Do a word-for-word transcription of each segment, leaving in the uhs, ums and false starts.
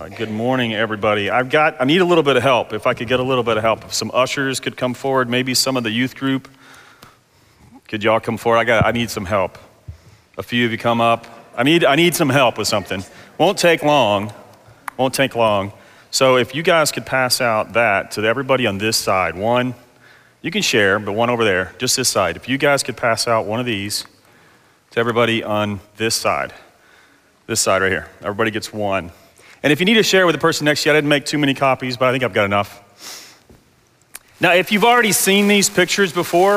Uh, good morning, everybody. I've got, I need a little bit of help. If I could get a little bit of help. If some ushers could come forward, maybe some of the youth group. Could y'all come forward? I got, I need some help. A few of you come up. I need, I need some help with something. Won't take long. Won't take long. So if you guys could pass out that to everybody on this side. One, you can share, but one over there, just this side. If you guys could pass out one of these to everybody on this side. This side right here. Everybody gets one. And if you need to share with the person next to you, I didn't make too many copies, but I think I've got enough. Now, if you've already seen these pictures before,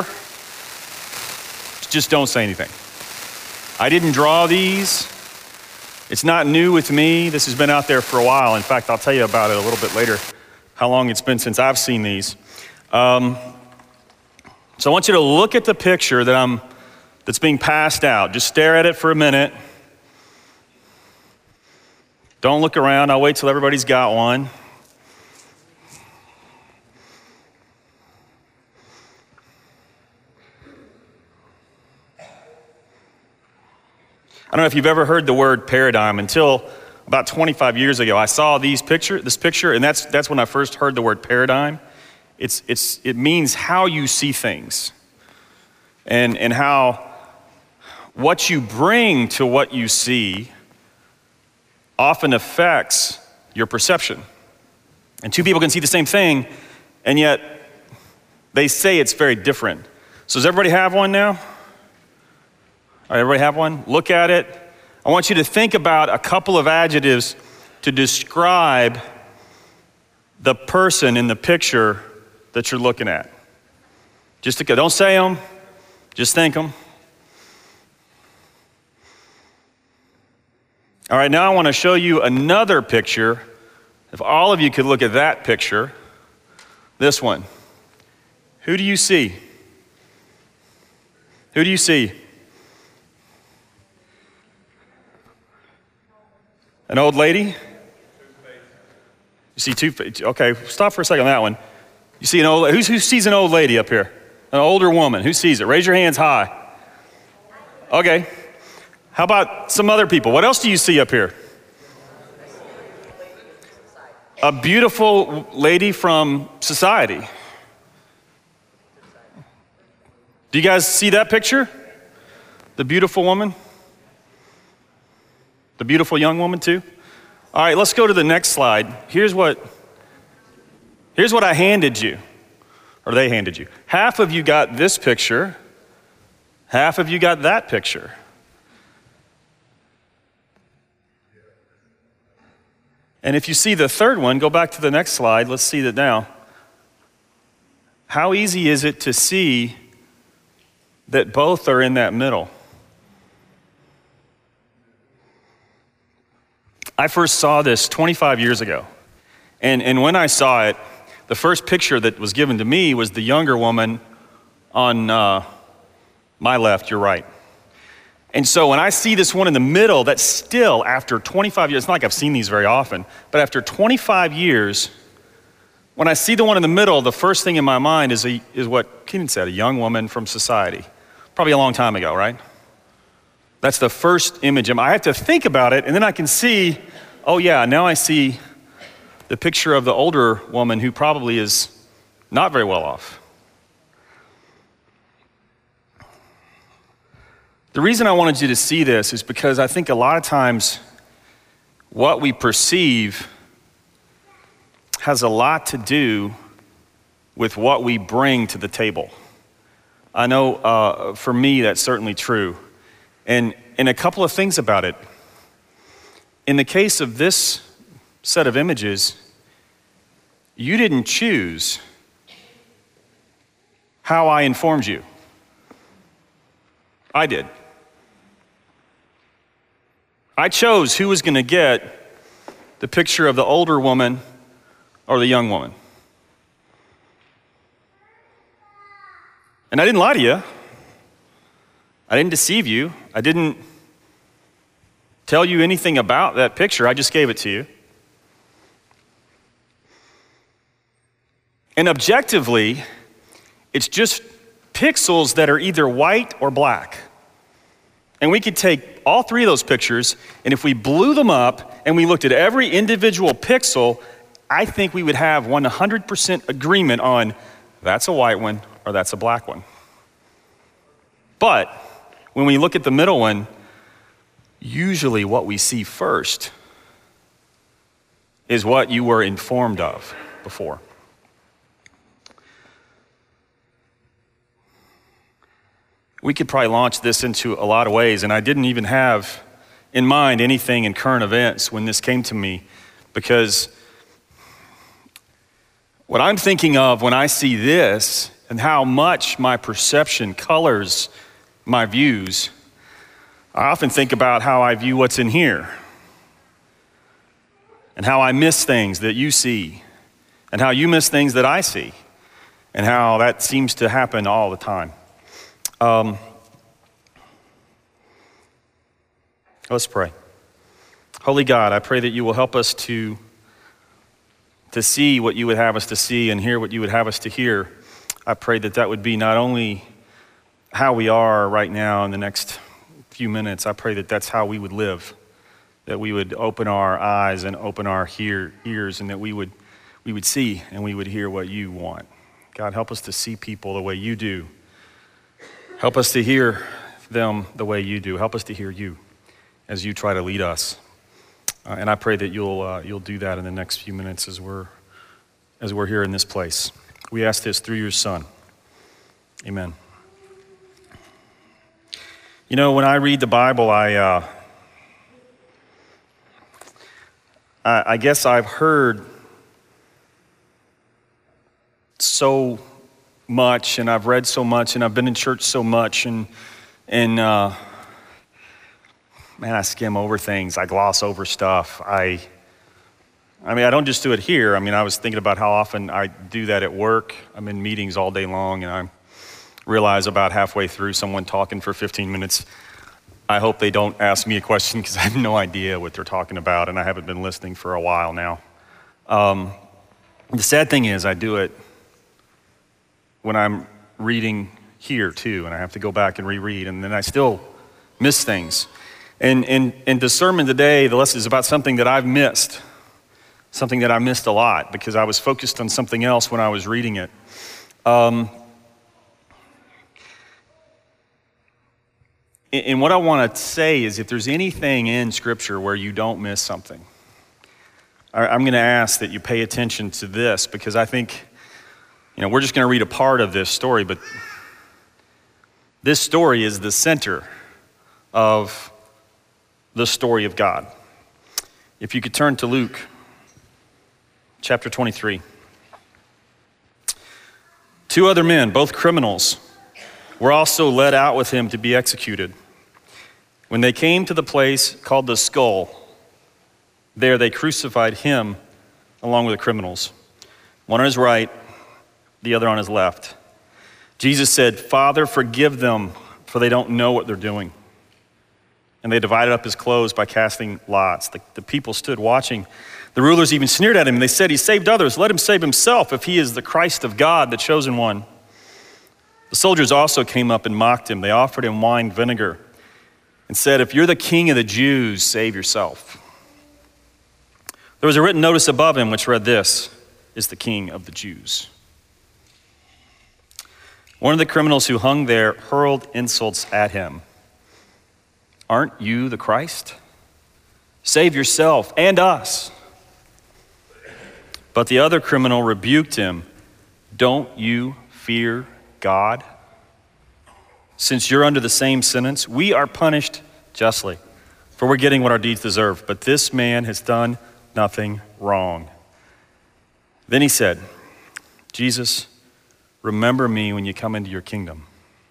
just don't say anything. I didn't draw these. It's not new with me. This has been out there for a while. In fact, I'll tell you about it a little bit later, how long it's been since I've seen these. Um, so I want you to look at the picture that I'm, that's being passed out. Just stare at it for a minute. Don't look around. I'll wait till everybody's got one. I don't know if you've ever heard the word paradigm. Until about twenty-five years ago, I saw these picture, this picture, and that's that's when I first heard the word paradigm. It's it's it means how you see things, and and how what you bring to what you see often affects your perception. And two people can see the same thing, and yet they say it's very different. So does everybody have one now? All right, everybody have one? Look at it. I want you to think about a couple of adjectives to describe the person in the picture that you're looking at. Just to, don't say them, just think them. All right, now I want to show you another picture. If all of you could look at that picture, this one. Who do you see? Who do you see? An old lady? You see two faces. Okay, stop for a second on that one. You see an old, who, who sees an old lady up here? An older woman, who sees it? Raise your hands high. Okay. How about some other people? What else do you see up here? A beautiful lady from society. Do you guys see that picture? The beautiful woman? The beautiful young woman too? All right, let's go to the next slide. Here's what, here's what I handed you, or they handed you. Half of you got this picture, half of you got that picture. And if you see the third one, go back to the next slide. Let's see that now. How easy is it to see that both are in that middle? I first saw this twenty-five years ago. And, and when I saw it, the first picture that was given to me was the younger woman on uh, my left, your right. And so when I see this one in the middle, that's still after twenty-five years, it's not like I've seen these very often, but after twenty-five years, when I see the one in the middle, the first thing in my mind is, a, is what Keenan said, a young woman from society. Probably a long time ago, right? That's the first image. I have to think about it, and then I can see, oh yeah, now I see the picture of the older woman who probably is not very well off. The reason I wanted you to see this is because I think a lot of times what we perceive has a lot to do with what we bring to the table. I know uh, for me that's certainly true. And, and a couple of things about it. In the case of this set of images, you didn't choose how I informed you. I did. I chose who was going to get the picture of the older woman or the young woman. And I didn't lie to you. I didn't deceive you. I didn't tell you anything about that picture. I just gave it to you. And objectively, it's just pixels that are either white or black. And we could take all three of those pictures, and if we blew them up and we looked at every individual pixel, I think we would have one hundred percent agreement on that's a white one or that's a black one. But when we look at the middle one, usually what we see first is what you were informed of before. We could probably launch this into a lot of ways, and I didn't even have in mind anything in current events when this came to me, because what I'm thinking of when I see this and how much my perception colors my views, I often think about how I view what's in here and how I miss things that you see and how you miss things that I see and how that seems to happen all the time. Um, let's pray. Holy God, I pray that you will help us to, to see what you would have us to see and hear what you would have us to hear. I pray that that would be not only how we are right now in the next few minutes, I pray that that's how we would live, that we would open our eyes and open our hear, ears, and that we would, we would see and we would hear what you want. God, help us to see people the way you do. Help us to hear them the way you do. Help us to hear you as you try to lead us. Uh, and I pray that you'll uh, you'll do that in the next few minutes as we're as we're here in this place. We ask this through your Son. Amen. You know, when I read the Bible, I uh, I, I guess I've heard so much, and I've read so much, and I've been in church so much, and and uh, man, I skim over things. I gloss over stuff. I, I mean, I don't just do it here. I mean, I was thinking about how often I do that at work. I'm in meetings all day long, and I realize about halfway through someone talking for fifteen minutes, I hope they don't ask me a question because I have no idea what they're talking about, and I haven't been listening for a while now. Um, the sad thing is, I do it when I'm reading here too, and I have to go back and reread, and then I still miss things. And, and, and the sermon today, the lesson is about something that I've missed, something that I missed a lot because I was focused on something else when I was reading it. Um, and what I want to say is if there's anything in Scripture where you don't miss something, I'm going to ask that you pay attention to this, because I think, you know, we're just going to read a part of this story, but this story is the center of the story of God. If you could turn to Luke chapter twenty-three. Two other men, both criminals, were also led out with him to be executed. When they came to the place called the Skull, there they crucified him along with the criminals, one on his right, the other on his left. Jesus said, "Father, forgive them, for they don't know what they're doing." And they divided up his clothes by casting lots. The, the people stood watching. The rulers even sneered at him. They said, "He saved others. Let him save himself if he is the Christ of God, the chosen one." The soldiers also came up and mocked him. They offered him wine vinegar and said, "If you're the king of the Jews, save yourself." There was a written notice above him which read, "This is the King of the Jews." One of the criminals who hung there hurled insults at him. "Aren't you the Christ? Save yourself and us." But the other criminal rebuked him. "Don't you fear God? Since you're under the same sentence, we are punished justly, for we're getting what our deeds deserve. But this man has done nothing wrong." Then he said, "Jesus, remember me when you come into your kingdom."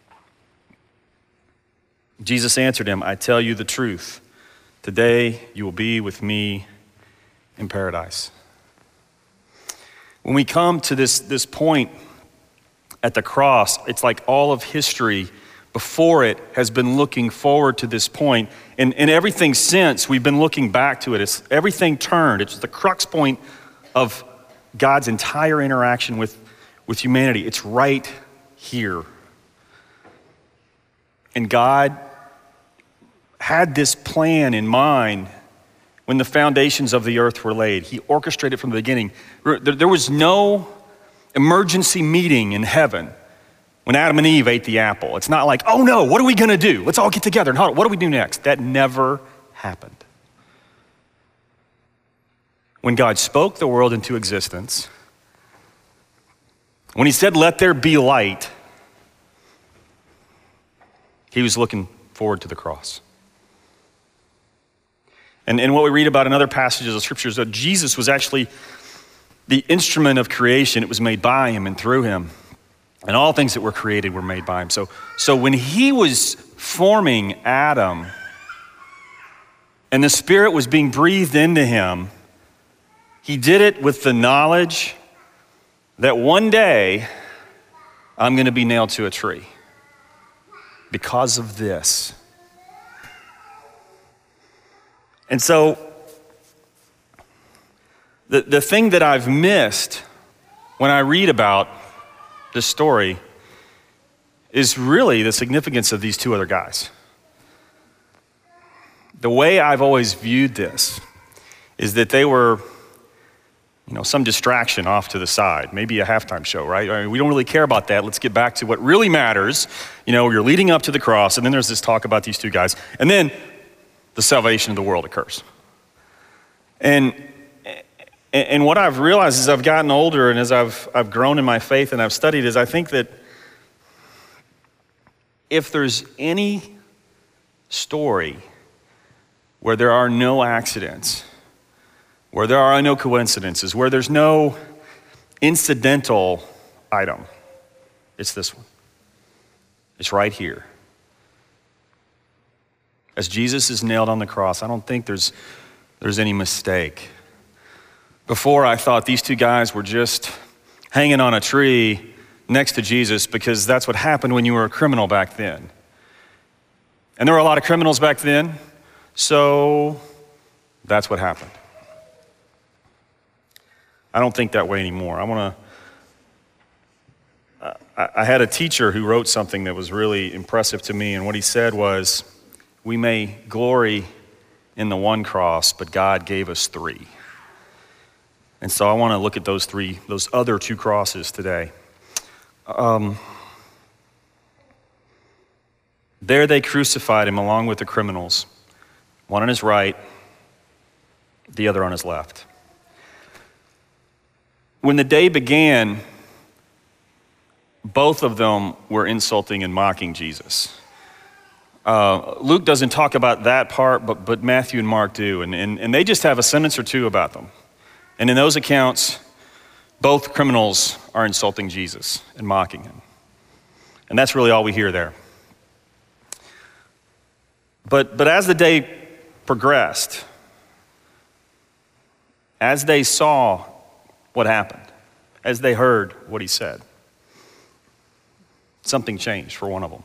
Jesus answered him, "I tell you the truth. Today you will be with me in paradise." When we come to this, this point at the cross, it's like all of history before it has been looking forward to this point. And, and everything since, we've been looking back to it. It's everything turned. It's the crux point of God's entire interaction with, with humanity. It's right here. And God had this plan in mind when the foundations of the earth were laid. He orchestrated from the beginning. There was no emergency meeting in heaven when Adam and Eve ate the apple. It's not like, oh no, what are we gonna do? Let's all get together and what do we do next? That never happened. When God spoke the world into existence, when he said, let there be light, he was looking forward to the cross. And, and what we read about in other passages of scripture is that Jesus was actually the instrument of creation. It was made by him and through him. And all things that were created were made by him. So, so when he was forming Adam and the Spirit was being breathed into him, he did it with the knowledge that one day I'm going to be nailed to a tree because of this. And so the, the thing that I've missed when I read about this story is really the significance of these two other guys. The way I've always viewed this is that they were, you know, some distraction off to the side, maybe a halftime show, right? I mean, we don't really care about that. Let's get back to what really matters. You know, you're leading up to the cross, and then there's this talk about these two guys, and then the salvation of the world occurs. And And what I've realized as I've gotten older and as I've, I've grown in my faith and I've studied is I think that if there's any story where there are no accidents, where there are no coincidences, where there's no incidental item, it's this one. It's right here. As Jesus is nailed on the cross, I don't think there's, there's any mistake. Before, I thought these two guys were just hanging on a tree next to Jesus because that's what happened when you were a criminal back then. And there were a lot of criminals back then, so that's what happened. I don't think that way anymore. I want to, I, I had a teacher who wrote something that was really impressive to me, and what he said was, we may glory in the one cross, but God gave us three. And so I want to look at those three, those other two crosses today. Um, there they crucified him along with the criminals, one on his right, the other on his left. When the day began, both of them were insulting and mocking Jesus. Uh, Luke doesn't talk about that part, but, but Matthew and Mark do, and, and, and they just have a sentence or two about them. And in those accounts, both criminals are insulting Jesus and mocking him. And that's really all we hear there. But, but as the day progressed, as they saw what happened, as they heard what he said, something changed for one of them.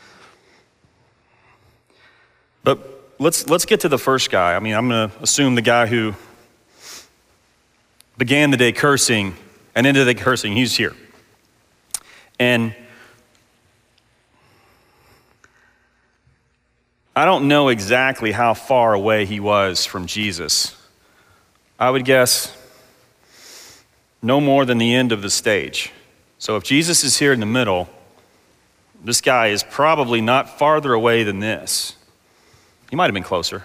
But let's, let's get to the first guy. I mean, I'm going to assume the guy who began the day cursing and ended the day cursing, he's here. And I don't know exactly how far away he was from Jesus. I would guess no more than the end of the stage. So if Jesus is here in the middle, this guy is probably not farther away than this. He might have been closer.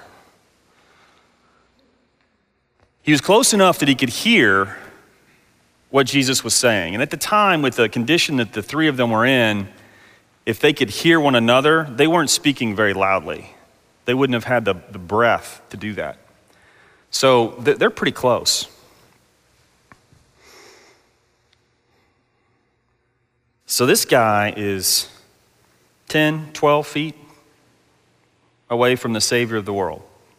He was close enough that he could hear what Jesus was saying. And at the time, with the condition that the three of them were in, if they could hear one another, they weren't speaking very loudly. They wouldn't have had the, the breath to do that. So they're pretty close. So this guy is ten, twelve feet away from the Savior of the world.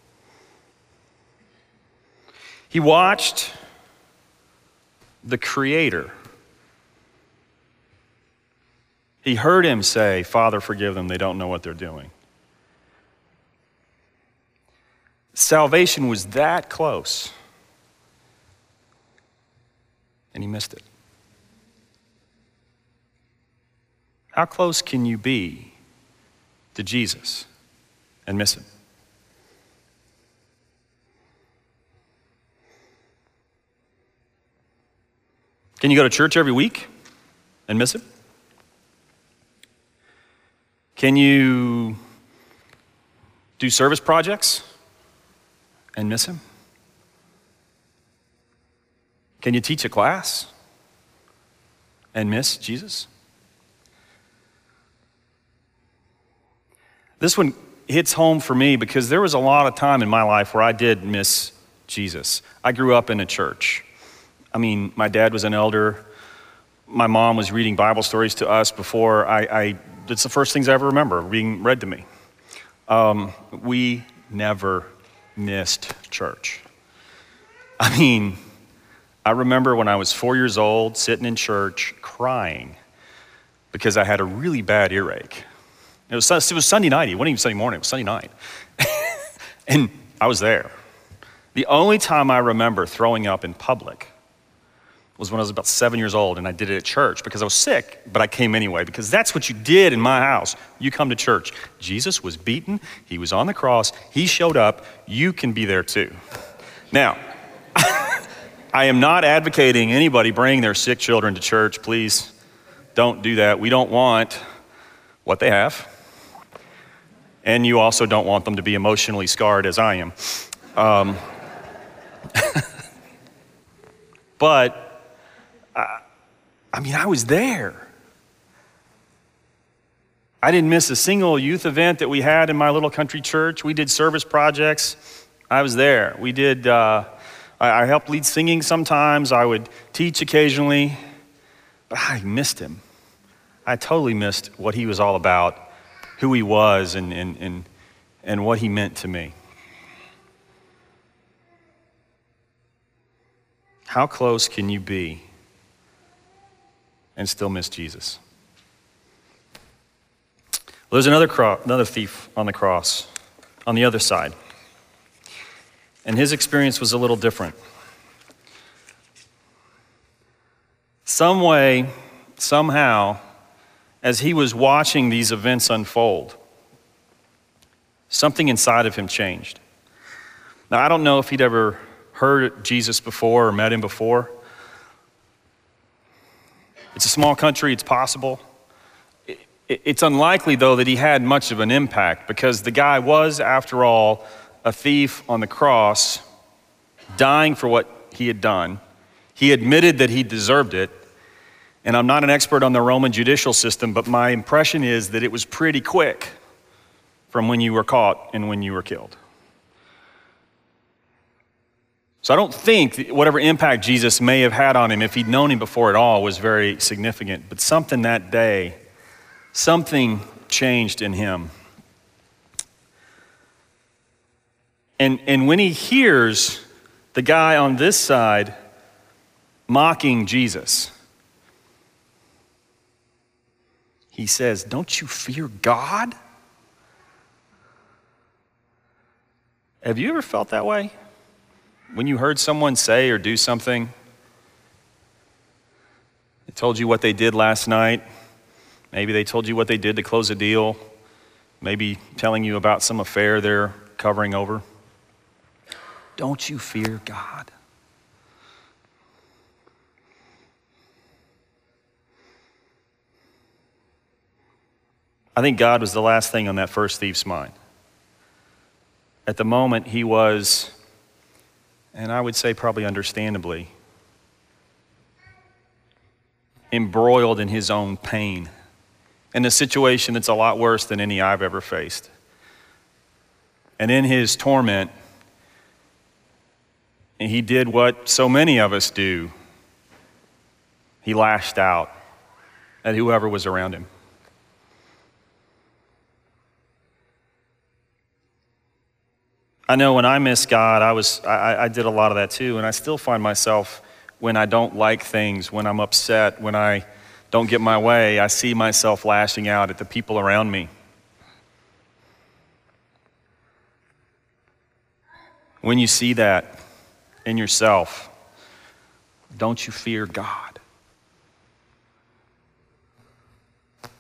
He watched the Creator. He heard him say, Father, forgive them, they don't know what they're doing. Salvation was that close, and he missed it. How close can you be to Jesus and miss him? Can you go to church every week and miss it? Can you do service projects and miss him? Can you teach a class and miss Jesus? This one hits home for me because there was a lot of time in my life where I did miss Jesus. I grew up in a church. I mean, my dad was an elder. My mom was reading Bible stories to us before I, I it's the first things I ever remember being read to me. Um, we never missed church. I mean, I remember when I was four years old, sitting in church, crying because I had a really bad earache. It was, it was Sunday night. It wasn't even Sunday morning. It was Sunday night. And I was there. The only time I remember throwing up in public was when I was about seven years old, and I did it at church because I was sick, but I came anyway because that's what you did in my house. You come to church. Jesus was beaten. He was on the cross. He showed up. You can be there too. Now, I am not advocating anybody bring their sick children to church. Please don't do that. We don't want what they have. And you also don't want them to be emotionally scarred as I am. Um, but, uh, I mean, I was there. I didn't miss a single youth event that we had in my little country church. We did service projects. I was there. We did, uh, I, I helped lead singing sometimes. I would teach occasionally. But I missed him. I totally missed what he was all about, who he was, and, and, and, and what he meant to me. How close can you be and still miss Jesus? Well, there's another, cro- another thief on the cross, on the other side. And his experience was a little different. Some way, somehow, as he was watching these events unfold, something inside of him changed. Now, I don't know if he'd ever heard Jesus before or met him before. It's a small country, it's possible. It's unlikely, though, that he had much of an impact because the guy was, after all, a thief on the cross, dying for what he had done. He admitted that he deserved it. And I'm not an expert on the Roman judicial system, but my impression is that it was pretty quick from when you were caught and when you were killed. So I don't think whatever impact Jesus may have had on him, if he'd known him before at all, was very significant. But something that day, something changed in him. And, and when he hears the guy on this side mocking Jesus, he says, "Don't you fear God?" Have you ever felt that way? When you heard someone say or do something, they told you what they did last night, maybe they told you what they did to close a deal, maybe telling you about some affair they're covering over. Don't you fear God? I think God was the last thing on that first thief's mind. At the moment, he was, and I would say probably understandably, embroiled in his own pain, in a situation that's a lot worse than any I've ever faced. And in his torment, he did what so many of us do. He lashed out at whoever was around him. I know when I miss God, I was I, I did a lot of that too, and I still find myself when I don't like things, when I'm upset, when I don't get my way, I see myself lashing out at the people around me. When you see that in yourself, don't you fear God?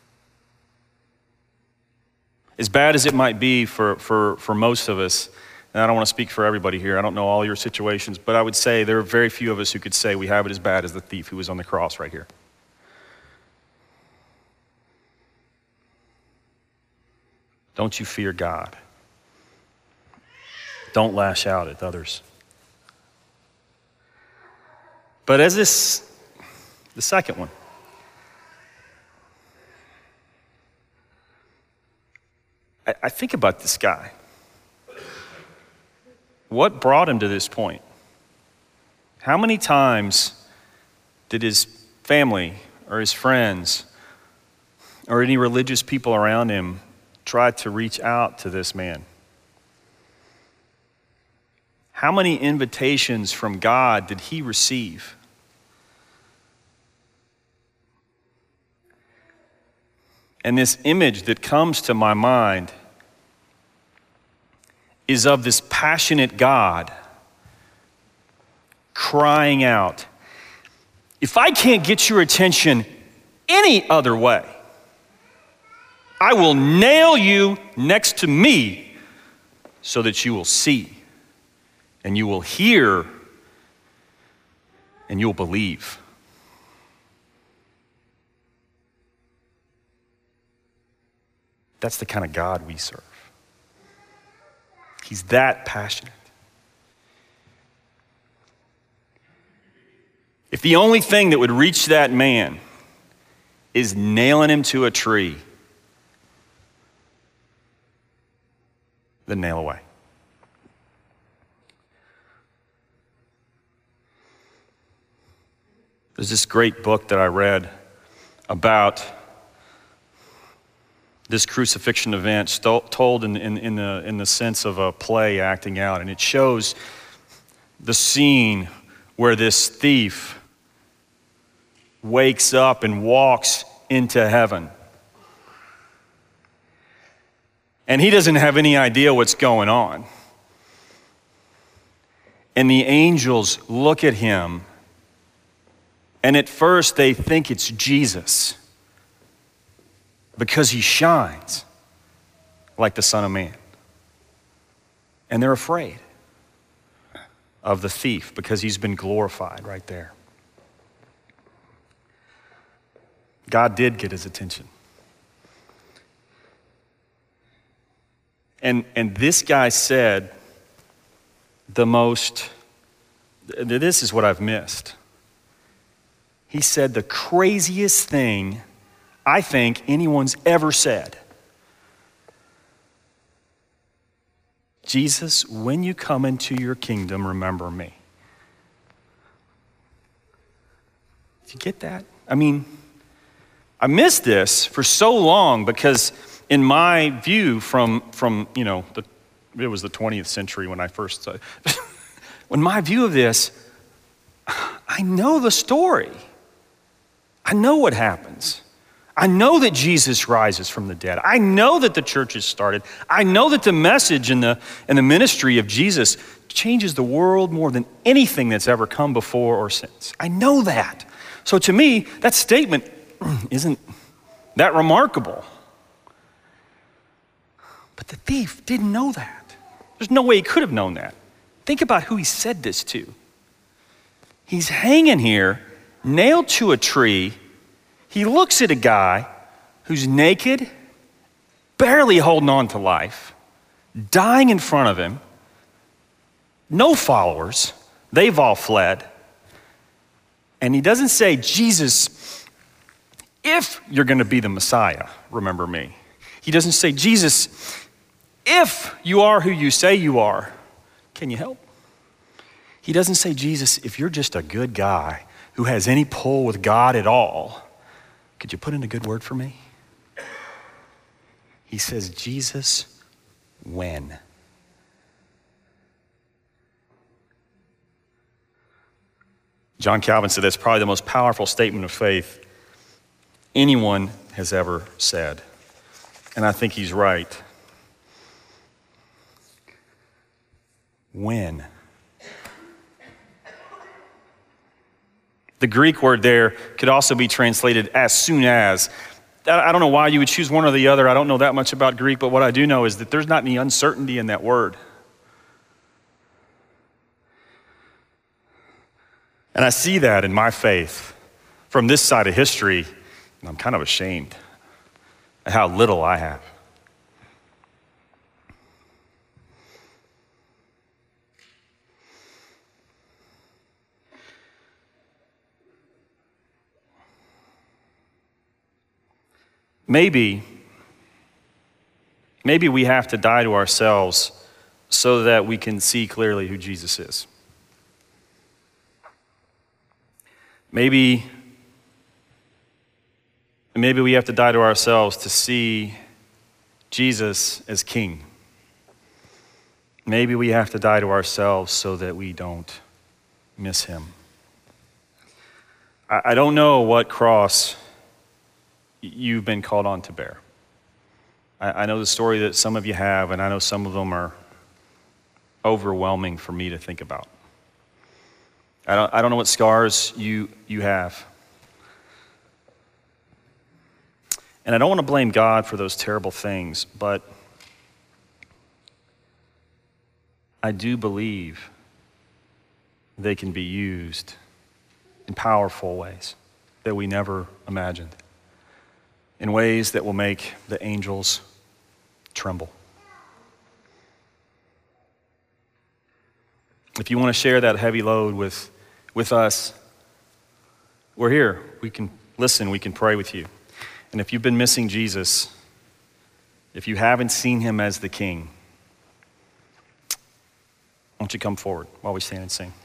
As bad as it might be for, for, for most of us, And I don't want to speak for everybody here. I don't know all your situations, but I would say there are very few of us who could say we have it as bad as the thief who was on the cross right here. Don't you fear God. Don't lash out at others. But as this, the second one, I, I think about this guy. What brought him to this point? How many times did his family or his friends or any religious people around him try to reach out to this man? How many invitations from God did he receive? And this image that comes to my mind is of this passionate God crying out, if I can't get your attention any other way, I will nail you next to me so that you will see and you will hear and you'll believe. That's the kind of God we serve. He's that passionate. If the only thing that would reach that man is nailing him to a tree, then nail away. There's this great book that I read about this crucifixion event st- told in, in, in, the, in the sense of a play acting out. And it shows the scene where this thief wakes up and walks into heaven. And he doesn't have any idea what's going on. And the angels look at him, and at first they think it's Jesus, because he shines like the Son of Man. And they're afraid of the thief because he's been glorified right there. God did get his attention. And, and this guy said the most, this is what I've missed. He said the craziest thing I think anyone's ever said. Jesus, when you come into your kingdom, remember me. Did you get that? I mean, I missed this for so long because in my view from, from you know, the, it was the twentieth century when I first saw it. When my view of this, I know the story. I know what happens. I know that Jesus rises from the dead. I know that the church is started. I know that the message and the, and the ministry of Jesus changes the world more than anything that's ever come before or since. I know that. So to me, that statement isn't that remarkable. But the thief didn't know that. There's no way he could have known that. Think about who he said this to. He's hanging here, nailed to a tree. He looks at a guy who's naked, barely holding on to life, dying in front of him, no followers, they've all fled. And he doesn't say, Jesus, if you're gonna be the Messiah, remember me. He doesn't say, Jesus, if you are who you say you are, can you help? He doesn't say, Jesus, if you're just a good guy who has any pull with God at all, could you put in a good word for me? He says, Jesus, when? John Calvin said that's probably the most powerful statement of faith anyone has ever said. And I think he's right. When? The Greek word there could also be translated as soon as. I don't know why you would choose one or the other. I don't know that much about Greek, but what I do know is that there's not any uncertainty in that word. And I see that in my faith from this side of history, and I'm kind of ashamed at how little I have. Maybe, maybe we have to die to ourselves so that we can see clearly who Jesus is. Maybe, maybe we have to die to ourselves to see Jesus as King. Maybe we have to die to ourselves so that we don't miss him. I, I don't know what cross you've been called on to bear. I, I know the story that some of you have, and I know some of them are overwhelming for me to think about. I don't, I don't know what scars you, you have. And I don't want to blame God for those terrible things, but I do believe they can be used in powerful ways that we never imagined, in ways that will make the angels tremble. If you want to share that heavy load with, with us, we're here. We can listen, we can pray with you. And if you've been missing Jesus, if you haven't seen him as the King, why don't you come forward while we stand and sing?